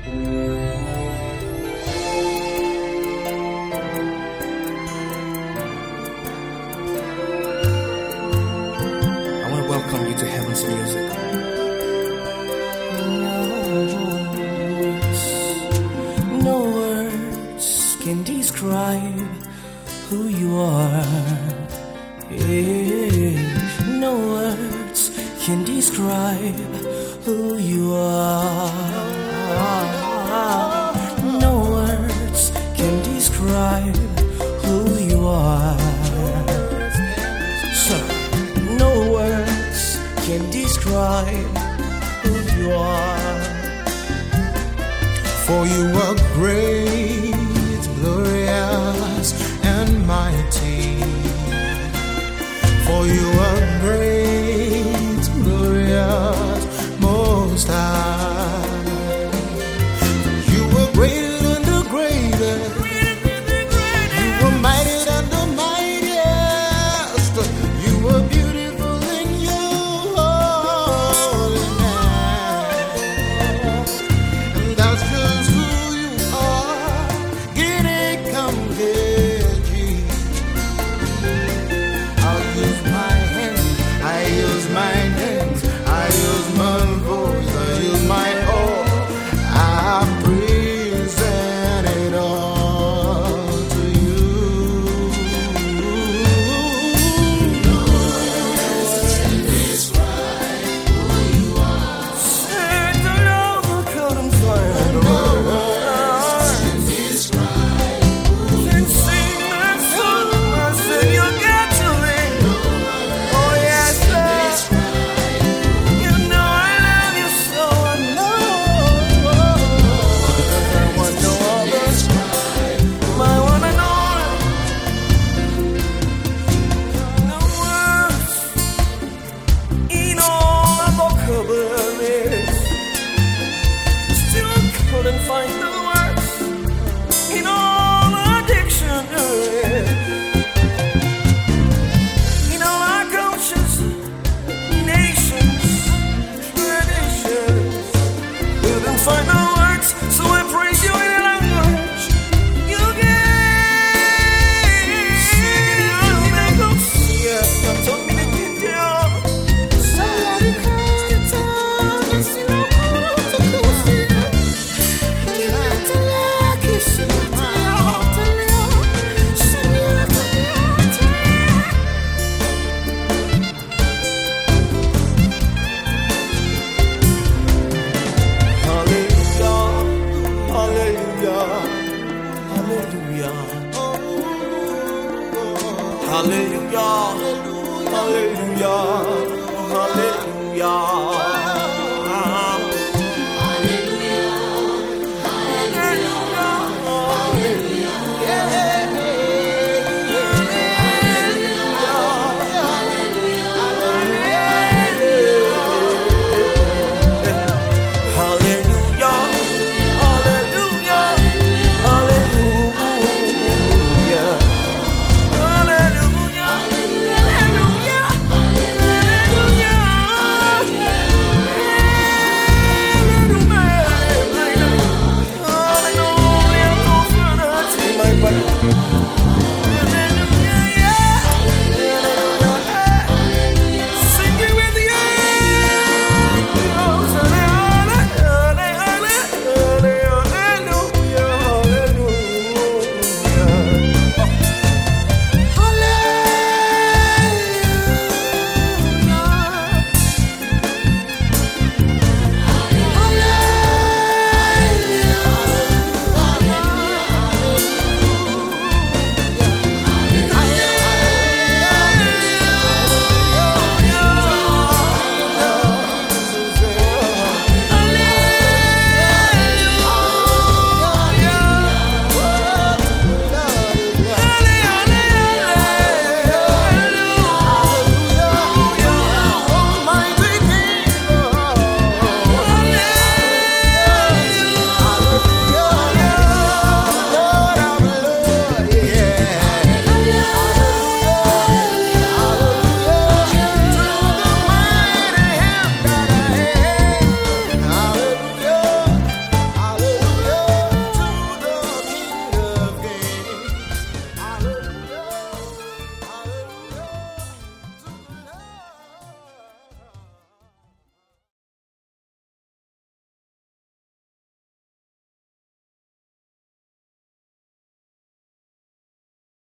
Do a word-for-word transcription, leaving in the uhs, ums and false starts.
I want to welcome you to Heaven's Music. No words can describe who you are. Yeah. No words can describe who you are. No words can describe who you are. So, no words can describe who you are. For you are great, glorious, and mighty. For you are great, glorious, most high. You were greater than the greatest. You were mightier than the mightiest. You were beautiful in your holiness. And that's just who you are. Get it, come get Jesus. I'll use my hands, I use my hands, I use my voice, I use my all. I present it all to you. No words can describe who you are. Said the Lord couldn't find a No word. words can describe who you Then sing that song, I said you got to live. Oh yes, sir. You know I love you so, I know. I want no other, my one and only. No words in all the vocabularies. Still couldn't find the words in all our dictionaries. In all our cultures, nations, traditions, couldn't find the words, so I praise you in a language you gave. Make us see it, you told me to get down. Somebody calls the town, it's in a world to go see. You have to like it, so you have to live, so you have to live. Hallelujah, hallelujah, hallelujah, hallelujah.